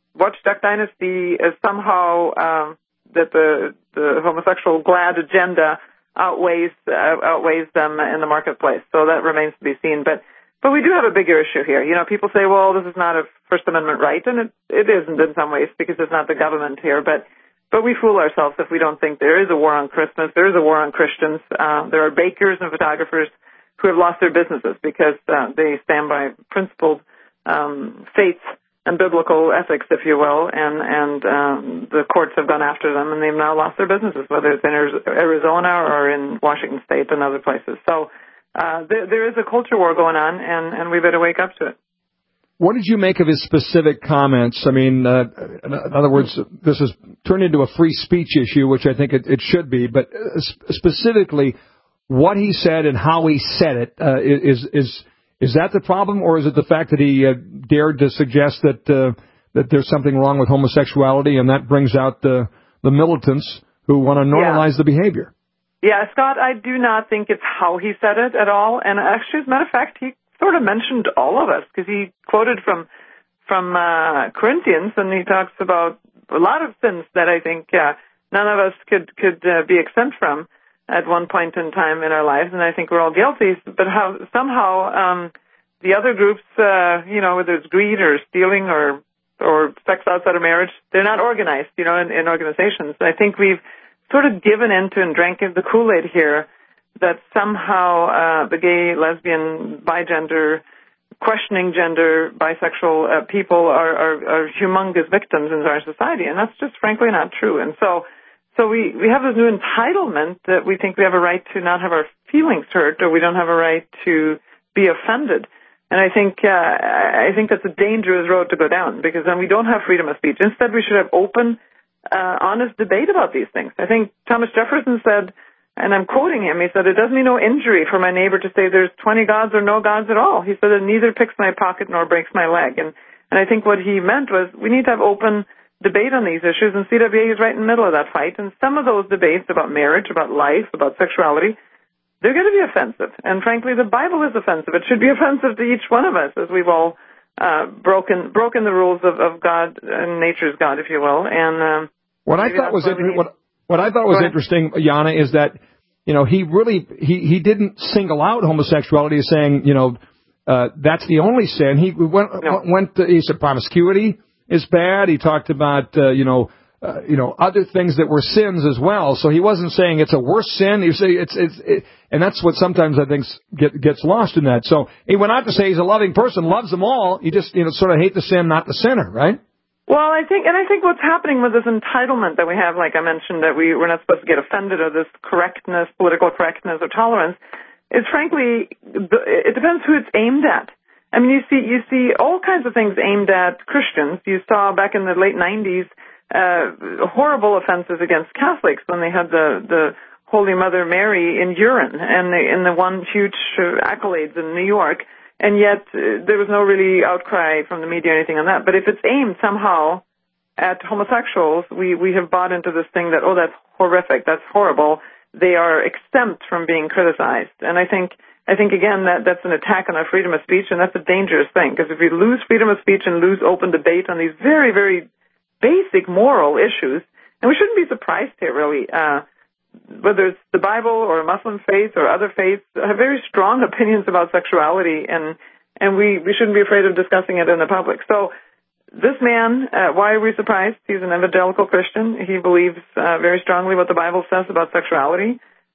watch Duck Dynasty as somehow um, that the the homosexual glad agenda outweighs uh, outweighs them in the marketplace. So that remains to be seen. But but we do have a bigger issue here. You know, people say, well, this is not a First Amendment right, and it it isn't in some ways because it's not the government here. But but we fool ourselves if we don't think there is a war on Christmas. There is a war on Christians. Uh, there are bakers and photographers who have lost their businesses because uh, they stand by principled um, faiths and biblical ethics, if you will, and and um, the courts have gone after them, and they've now lost their businesses, whether it's in Arizona or in Washington State and other places. So uh, there, there is a culture war going on, and, and we better wake up to it. What did you make of his specific comments? I mean, uh, in other words, this has turned into a free speech issue, which I think it, it should be, but specifically what he said and how he said it, uh, is is is that the problem, or is it the fact that he uh, dared to suggest that uh, that there's something wrong with homosexuality, and that brings out the the militants who want to normalize yeah. the behavior? Yeah, Scott, I do not think it's how he said it at all. And actually, as a matter of fact, he sort of mentioned all of us because he quoted from from uh, Corinthians, and he talks about a lot of sins that I think uh, none of us could could uh, be exempt from at one point in time in our lives, and I think we're all guilty. But how somehow um, the other groups, uh, you know, whether it's greed or stealing or or sex outside of marriage, they're not organized, you know, in, in organizations. I think we've sort of given into and drank the Kool-Aid here that somehow uh, the gay, lesbian, bigender, questioning gender, bisexual uh, people are, are, are humongous victims in our society, and that's just frankly not true. And so So we, we have this new entitlement that we think we have a right to not have our feelings hurt, or we don't have a right to be offended. And I think uh, I think that's a dangerous road to go down, because then we don't have freedom of speech. Instead, we should have open, uh, honest debate about these things. I think Thomas Jefferson said, and I'm quoting him, he said, "It does me no injury for my neighbor to say there's twenty gods or no gods at all." He said, "It neither picks my pocket nor breaks my leg." And, and I think what he meant was we need to have open debate on these issues, and C W A is right in the middle of that fight. And some of those debates about marriage, about life, about sexuality, they're going to be offensive. And frankly, the Bible is offensive. It should be offensive to each one of us, as we've all uh, broken broken the rules of, of God and nature's God, if you will. And um, what I thought was inter- what, what I thought was interesting, Jana, is that you know he really he he didn't single out homosexuality as saying you know uh, that's the only sin. He went no. went to, he said promiscuity is bad. He talked about, uh, you know, uh, you know, other things that were sins as well. So he wasn't saying it's a worse sin. He was saying it's, it's, it, and that's what sometimes I think get, gets lost in that. So he went on to say he's a loving person, loves them all. You just, you know, sort of hate the sin, not the sinner, right? Well, I think, and I think what's happening with this entitlement that we have, like I mentioned, that we, we're not supposed to get offended, or this correctness, political correctness or tolerance, is frankly, it depends who it's aimed at. I mean, you see, you see all kinds of things aimed at Christians. You saw back in the late nineties, uh, horrible offenses against Catholics when they had the, the Holy Mother Mary in urine and the, in the one huge uh, accolades in New York. And yet, uh, there was no really outcry from the media or anything on that. But if it's aimed somehow at homosexuals, we, we have bought into this thing that, oh, that's horrific, that's horrible. They are exempt from being criticized. And I think, I think, again, that that's an attack on our freedom of speech, and that's a dangerous thing, because if we lose freedom of speech and lose open debate on these very, very basic moral issues, and we shouldn't be surprised here, really, uh, whether it's the Bible or Muslim faith or other faiths, have very strong opinions about sexuality, and and we, we shouldn't be afraid of discussing it in the public. So this man, uh, why are we surprised? He's an evangelical Christian. He believes uh, very strongly what the Bible says about sexuality.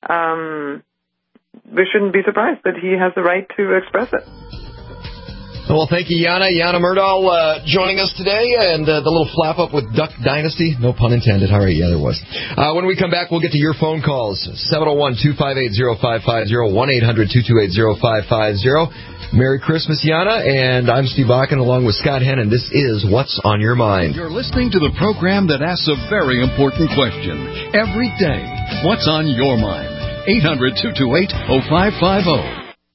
Um We shouldn't be surprised that he has the right to express it. Well, thank you, Jana. Jana Myrdal uh, joining us today, and uh, the little flap up with Duck Dynasty. No pun intended. All right, yeah, there was. Uh, when we come back, we'll get to your phone calls. seven oh one, two five eight, oh five five oh, one eight hundred, two two eight, oh five five oh. Merry Christmas, Jana, and I'm Steve Bakken along with Scott Hennon. This is What's on Your Mind. You're listening to the program that asks a very important question every day. What's on your mind? eight hundred, two two eight, oh five five oh.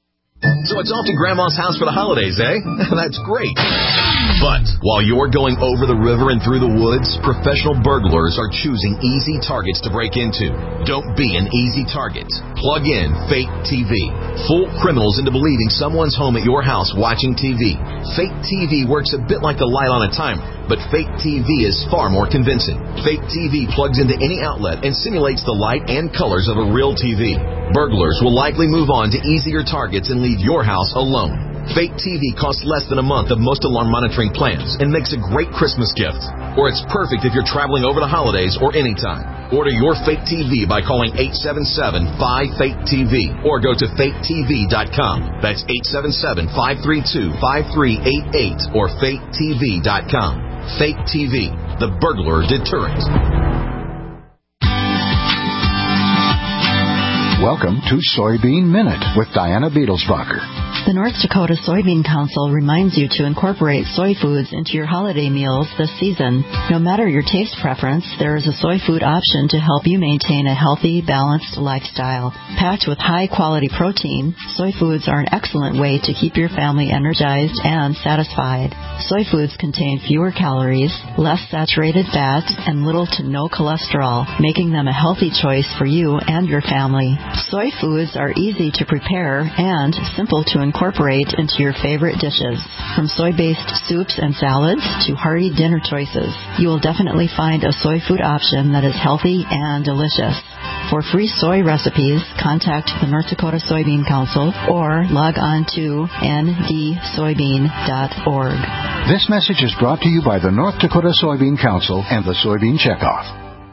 So it's off to Grandma's house for the holidays, eh? That's great. But while you're going over the river and through the woods, professional burglars are choosing easy targets to break into. Don't be an easy target. Plug in Fake T V. Fool criminals into believing someone's home at your house watching T V. Fake T V works a bit like the light on a timer. but Fake T V is far more convincing. Fake T V plugs into any outlet and simulates the light and colors of a real T V. Burglars will likely move on to easier targets and leave your house alone. Fake T V costs less than a month of most alarm monitoring plans and makes a great Christmas gift. Or it's perfect if you're traveling over the holidays or anytime. Order your Fake T V by calling eight seven seven, five, fake T V or go to fake T V dot com. That's eight seven seven, five three two, five three eight eight or fake T V dot com. Fake T V, the burglar deterrent. Welcome to Soybean Minute with Diana Beadlesbacher. The North Dakota Soybean Council reminds you to incorporate soy foods into your holiday meals this season. No matter your taste preference, there is a soy food option to help you maintain a healthy, balanced lifestyle. Packed with high-quality protein, soy foods are an excellent way to keep your family energized and satisfied. Soy foods contain fewer calories, less saturated fat, and little to no cholesterol, making them a healthy choice for you and your family. Soy foods are easy to prepare and simple to incorporate into your favorite dishes. From soy-based soups and salads to hearty dinner choices, you will definitely find a soy food option that is healthy and delicious. For free soy recipes, contact the North Dakota Soybean Council or log on to n d soybean dot org. This message is brought to you by the North Dakota Soybean Council and the Soybean Checkoff.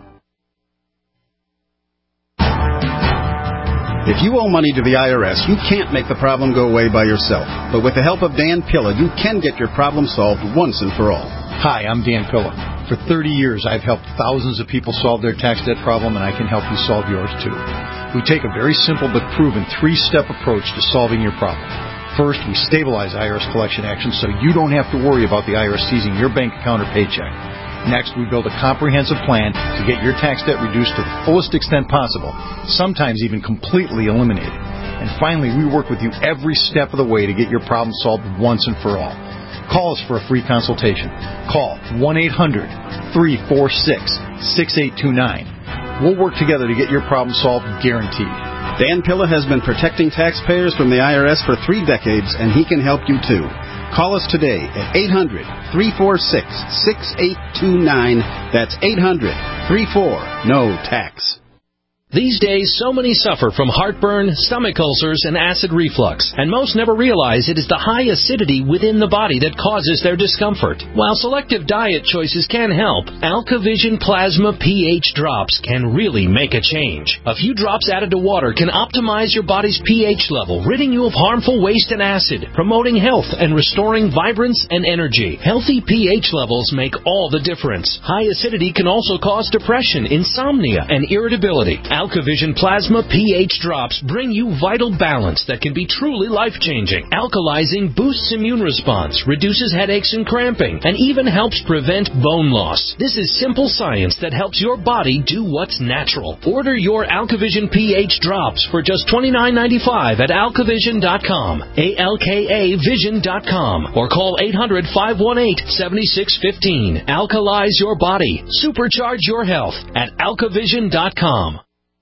If you owe money to the I R S, you can't make the problem go away by yourself. But with the help of Dan Pilla, you can get your problem solved once and for all. Hi, I'm Dan Pilla. For thirty years, I've helped thousands of people solve their tax debt problem, and I can help you solve yours too. We take a very simple but proven three-step approach to solving your problem. First, we stabilize I R S collection actions so you don't have to worry about the I R S seizing your bank account or paycheck. Next, we build a comprehensive plan to get your tax debt reduced to the fullest extent possible, sometimes even completely eliminated. And finally, we work with you every step of the way to get your problem solved once and for all. Call us for a free consultation. Call one eight hundred, three four six, six eight two nine. We'll work together to get your problem solved, guaranteed. Dan Pilla has been protecting taxpayers from the I R S for three decades, and he can help you too. Call us today at eight hundred, three four six, six eight two nine. That's eight hundred, three four, N O T A X. These days, so many suffer from heartburn, stomach ulcers, and acid reflux, and most never realize it is the high acidity within the body that causes their discomfort. While selective diet choices can help, AlkaVision Plasma pH drops can really make a change. A few drops added to water can optimize your body's pH level, ridding you of harmful waste and acid, promoting health and restoring vibrance and energy. Healthy pH levels make all the difference. High acidity can also cause depression, insomnia, and irritability. AlkaVision Plasma pH drops bring you vital balance that can be truly life-changing. Alkalizing boosts immune response, reduces headaches and cramping, and even helps prevent bone loss. This is simple science that helps your body do what's natural. Order your AlkaVision pH drops for just twenty-nine ninety-five at alkavision dot com, A L K A vision dot com, or call eight hundred, five one eight, seven six one five. Alkalize your body. Supercharge your health at alkavision dot com.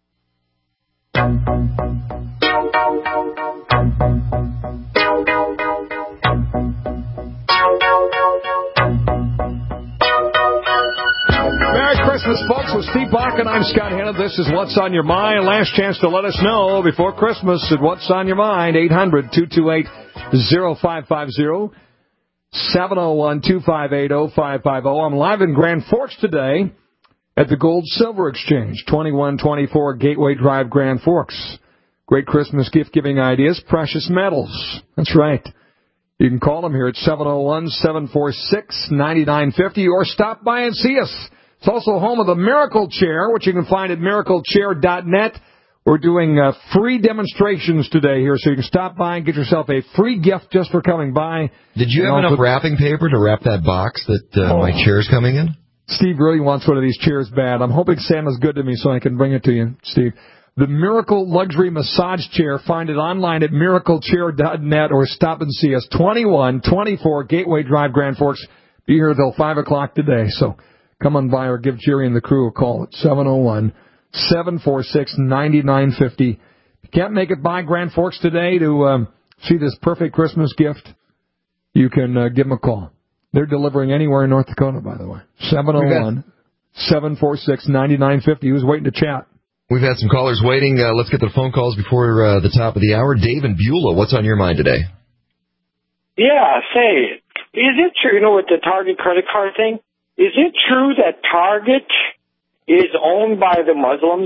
Merry Christmas, folks. With Steve Bach and I'm Scott Hanna. This is What's on Your Mind. Last chance to let us know before Christmas at What's on Your Mind. eight hundred, two two eight, oh five five oh, seven oh one, two five eight, oh five five oh. I'm live in Grand Forks today at the Gold Silver Exchange, twenty-one twenty-four Gateway Drive, Grand Forks. Great Christmas gift-giving ideas, precious metals. That's right. You can call them here at seven oh one, seven four six, nine nine five oh or stop by and see us. It's also home of the Miracle Chair, which you can find at miracle chair dot net. We're doing uh, free demonstrations today here, so you can stop by and get yourself a free gift just for coming by. Did you have enough wrapping paper to wrap that box that uh, oh. my chair's coming in? Steve really wants one of these chairs bad. I'm hoping Santa's good to me so I can bring it to you, Steve. The Miracle Luxury Massage Chair. Find it online at miracle chair dot net or stop and see us. twenty-one twenty-four Gateway Drive, Grand Forks. Be here till five o'clock today. So come on by or give Jerry and the crew a call at seven oh one, seven four six, nine nine five oh. If you can't make it by Grand Forks today to um, see this perfect Christmas gift, you can uh, give them a call. They're delivering anywhere in North Dakota, by the way. seven oh one, seven four six, nine nine five oh. He was waiting to chat. We've had some callers waiting. Uh, let's get the phone calls before uh, the top of the hour. Dave and Beulah, what's on your mind today? Yeah, say, is it true, you know, with the Target credit card thing, is it true that Target is owned by the Muslims?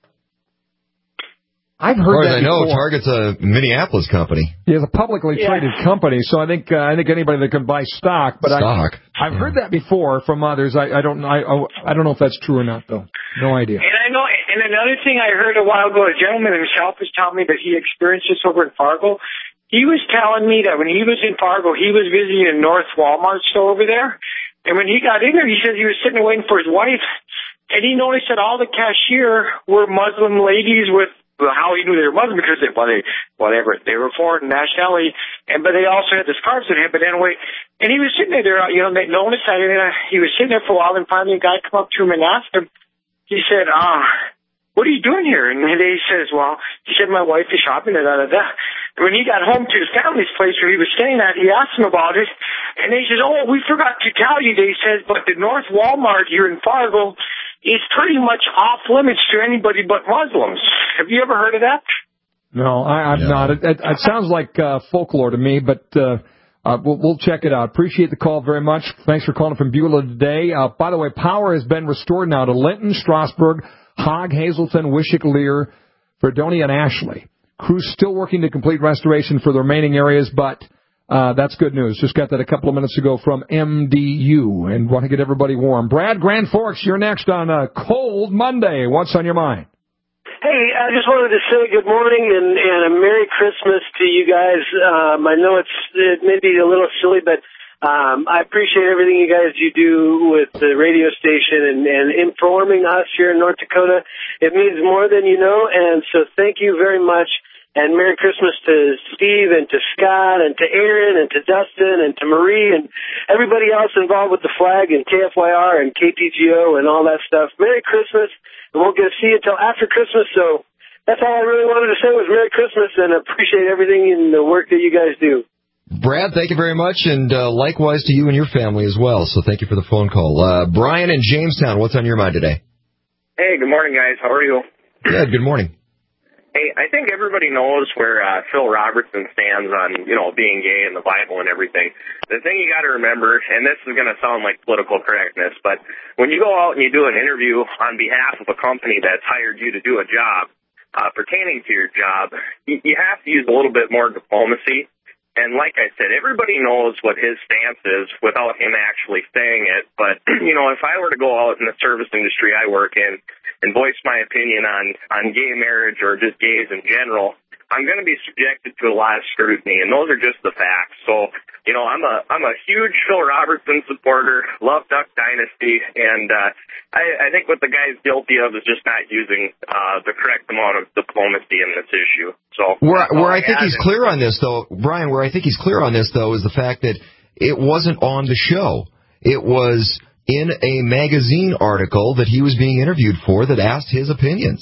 I've heard that I know, before. Target's a Minneapolis company. Yeah, it's a publicly Yeah. traded company, so I think uh, I think anybody that can buy stock. But Stock. I, I've heard that before from others. I, I don't I I don't know if that's true or not, though. No idea. And I know, and another thing I heard a while ago, a gentleman himself was telling me that he experienced this over in Fargo. He was telling me that when he was in Fargo, he was visiting a North Walmart store over there. And when he got in there, he said he was sitting there waiting for his wife. And he noticed that all the cashier were Muslim ladies with, well, how he knew they were Muslim because they, well, they, whatever, they were foreign nationality. And, but they also had the scarves in hand. But anyway, and he was sitting there, you know, they noticed that, and uh, he was sitting there for a while, and finally a guy come up to him and asked him, he said, ah, what are you doing here? And he says, well, he said, my wife is shopping, da, da, da. When he got home to his family's place where he was staying at, he asked him about it, and he says, oh, we forgot to tell you, he says, but the North Walmart here in Fargo is pretty much off limits to anybody but Muslims. Have you ever heard of that? No, I, I'm No. not. It, it, it sounds like uh, folklore to me, but uh, uh, we'll, we'll check it out. Appreciate the call very much. Thanks for calling from Beulah today. Uh, by the way, power has been restored now to Linton, Strasburg, Hogg, Hazelton, Wishick, Lear, Fredonia, and Ashley. Crews still working to complete restoration for the remaining areas, but uh, that's good news. Just got that a couple of minutes ago from M D U, and want to get everybody warm. Brad, Grand Forks, you're next on a cold Monday. What's on your mind? Hey, I just wanted to say good morning and, and a Merry Christmas to you guys. Um, I know it's it may be a little silly, but um, I appreciate everything you guys you do with the radio station and, and informing us here in North Dakota. It means more than you know, and so thank you very much. And Merry Christmas to Steve and to Scott and to Aaron and to Dustin and to Marie and everybody else involved with the flag and K F Y R and K P G O and all that stuff. Merry Christmas. We won't get to see you until after Christmas, so that's all I really wanted to say was Merry Christmas and appreciate everything and the work that you guys do. Brad, thank you very much, and uh, likewise to you and your family as well. So thank you for the phone call. Uh, Brian in Jamestown, what's on your mind today? Hey, good morning, guys. How are you? Good, good morning. Hey, I think everybody knows where uh, Phil Robertson stands on, you know, being gay and the Bible and everything. The thing you got to remember, and this is going to sound like political correctness, but when you go out and you do an interview on behalf of a company that's hired you to do a job uh, pertaining to your job, you, you have to use a little bit more diplomacy. And like I said, everybody knows what his stance is without him actually saying it. But, you know, if I were to go out in the service industry I work in and voice my opinion on, on gay marriage or just gays in general, I'm going to be subjected to a lot of scrutiny. And those are just the facts. So, you know, I'm a I'm a huge Phil Robertson supporter, love Duck Dynasty, and uh, I, I think what the guy's guilty of is just not using uh, the correct amount of diplomacy in this issue. So Where, where I think had. he's clear on this, though, Brian, where I think he's clear on this, though, is the fact that it wasn't on the show. It was in a magazine article that he was being interviewed for that asked his opinions.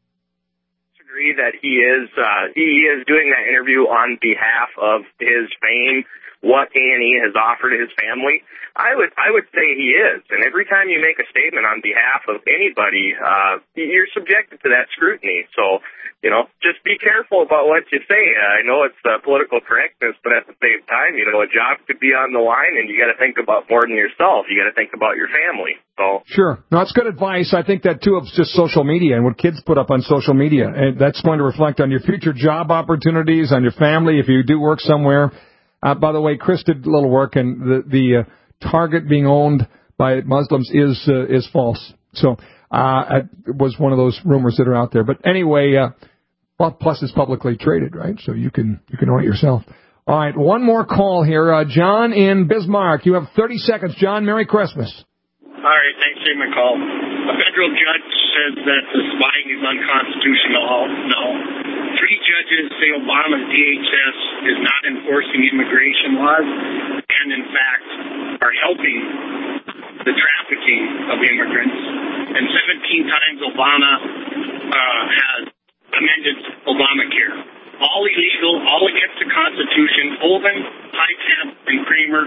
I agree that he is uh, he is doing that interview on behalf of his fame, what A and E has offered his family. I would I would say he is, and every time you make a statement on behalf of anybody, uh, you're subjected to that scrutiny. So, you know, just be careful about what you say. Uh, I know it's uh, political correctness, but at the same time, you know, a job could be on the line, and you got to think about more than yourself. You got to think about your family. So Sure. No, that's good advice. I think that, too, of just social media and what kids put up on social media. And that's going to reflect on your future job opportunities, on your family, if you do work somewhere. Uh, by the way, Chris did a little work, and the, the uh, Target being owned by Muslims is uh, is false. So uh, it was one of those rumors that are out there. But anyway, uh, well, plus it's publicly traded, right? So you can you can own it yourself. All right, one more call here. Uh, John in Bismarck. You have thirty seconds, John. Merry Christmas. All right, thanks for taking my call. A federal judge says that the spying is unconstitutional. No. Three judges say Obama's D H S is not enforcing immigration laws and, in fact, are helping the trafficking of immigrants. And seventeen times Obama uh, has amended Obamacare. All illegal, all against the Constitution. Hogan, Heitkamp, and Kramer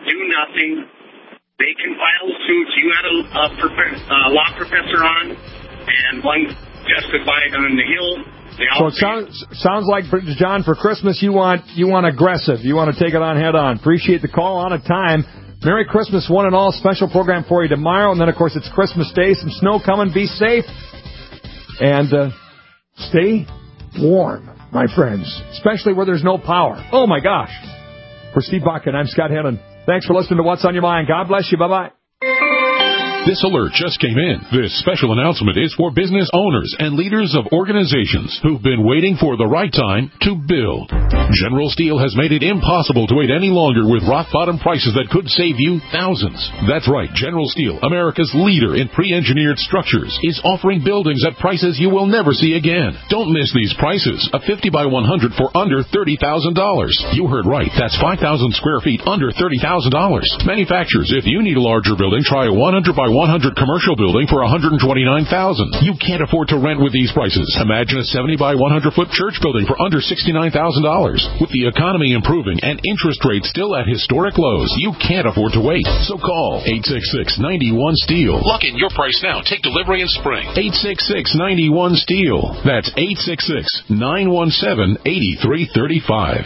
do nothing. They can file suits. You had a, a, prof- a law professor on, and one testified on the Hill. They So all it sounds sounds like, John, for Christmas you want you want aggressive. You want to take it on head on. Appreciate the call. On a time. Merry Christmas, one and all. Special program for you tomorrow, and then of course it's Christmas Day. Some snow coming. Be safe and uh, stay warm, my friends, especially where there's no power. Oh my gosh! For Steve Bucket, I'm Scott Hennon. Thanks for listening to What's on Your Mind. God bless you. Bye bye. This alert just came in. This special announcement is for business owners and leaders of organizations who've been waiting for the right time to build. General Steel has made it impossible to wait any longer with rock-bottom prices that could save you thousands. That's right. General Steel, America's leader in pre-engineered structures, is offering buildings at prices you will never see again. Don't miss these prices. A fifty by one hundred for under thirty thousand dollars. You heard right. That's five thousand square feet under thirty thousand dollars. Manufacturers, if you need a larger building, try a one hundred by one hundred commercial building for one hundred twenty-nine thousand dollars. You can't afford to rent with these prices. Imagine a seventy by one hundred foot church building for under sixty-nine thousand dollars. With the economy improving and interest rates still at historic lows, you can't afford to wait. So call eight six six, nine one, STEEL. Lock in your price now. Take delivery in spring. eight six six, nine one, STEEL. That's eight six six, nine one seven, eight three three five.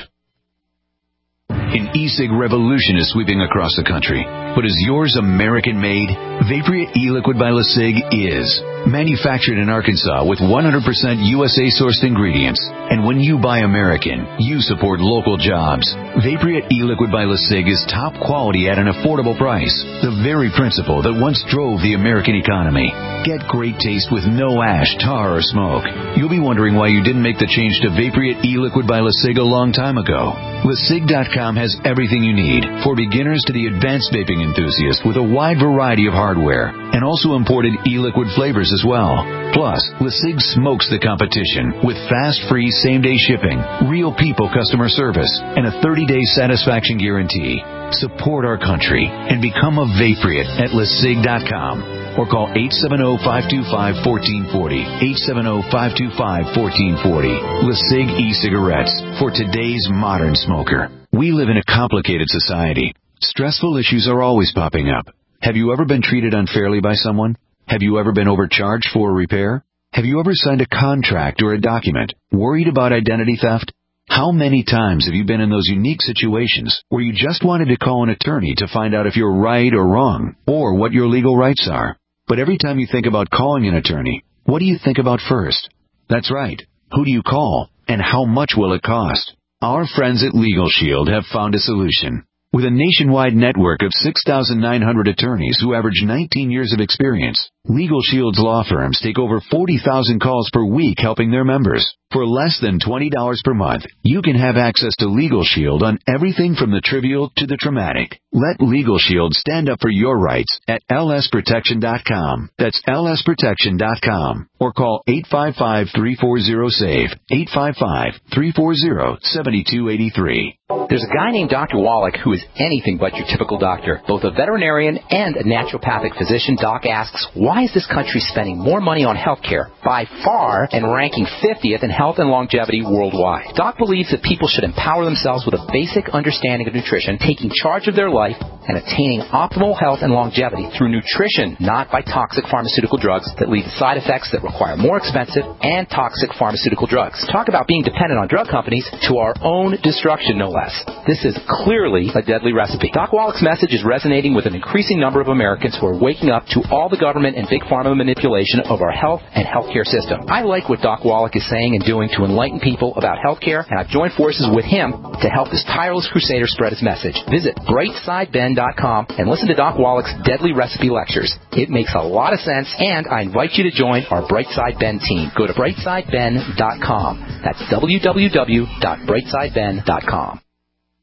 An e-cig revolution is sweeping across the country. But is yours American-made? Vaporia e-liquid by LeSig is. Manufactured in Arkansas with one hundred percent U S A-sourced ingredients. And when you buy American, you support local jobs. Vaporia e-liquid by LeSig is top quality at an affordable price. The very principle that once drove the American economy. Get great taste with no ash, tar, or smoke. You'll be wondering why you didn't make the change to Vaporia e-liquid by LeSig a long time ago. LeSig dot com has everything you need, for beginners to the advanced vaping enthusiast, with a wide variety of hardware, and also imported e-liquid flavors as well. Plus, LeSig smokes the competition with fast, free, same-day shipping, real people customer service, and a thirty day satisfaction guarantee. Support our country and become a Vaporite at LeSig dot com. Or call eight seven zero, five two five, one four four zero, eight seven zero, five two five, one four four zero. LeSig e-cigarettes, for today's modern smoker. We live in a complicated society. Stressful issues are always popping up. Have you ever been treated unfairly by someone? Have you ever been overcharged for a repair? Have you ever signed a contract or a document? Worried about identity theft? How many times have you been in those unique situations where you just wanted to call an attorney to find out if you're right or wrong, or what your legal rights are? But every time you think about calling an attorney, what do you think about first? That's right. Who do you call, and how much will it cost? Our friends at Legal Shield have found a solution. With a nationwide network of six thousand nine hundred attorneys who average nineteen years of experience, Legal Shield's law firms take over forty thousand calls per week helping their members. For less than twenty dollars per month, you can have access to Legal Shield on everything from the trivial to the traumatic. Let Legal Shield stand up for your rights at L S protection dot com. That's L S protection dot com. Or call eight five five, three four zero, S A V E, eight five five, three four zero, seven two eight three. There's a guy named Doctor Wallach who is anything but your typical doctor. Both a veterinarian and a naturopathic physician, Doc asks, why is this country spending more money on health care by far and ranking fiftieth in health and longevity worldwide? Doc believes that people should empower themselves with a basic understanding of nutrition, taking charge of their life, and attaining optimal health and longevity through nutrition, not by toxic pharmaceutical drugs that lead to side effects that require more expensive and toxic pharmaceutical drugs. Talk about being dependent on drug companies to our own destruction, no less. This is clearly a deadly recipe. Doc Wallach's message is resonating with an increasing number of Americans who are waking up to all the government and big pharma manipulation of our health and healthcare system. I like what Doc Wallach is saying and doing to enlighten people about healthcare, and I've joined forces with him to help this tireless crusader spread his message. Visit bright side ben dot com and listen to Doc Wallach's deadly recipe lectures. It makes a lot of sense, and I invite you to join our Brightside Ben team. Go to bright side ben dot com. That's w w w dot bright side ben dot com.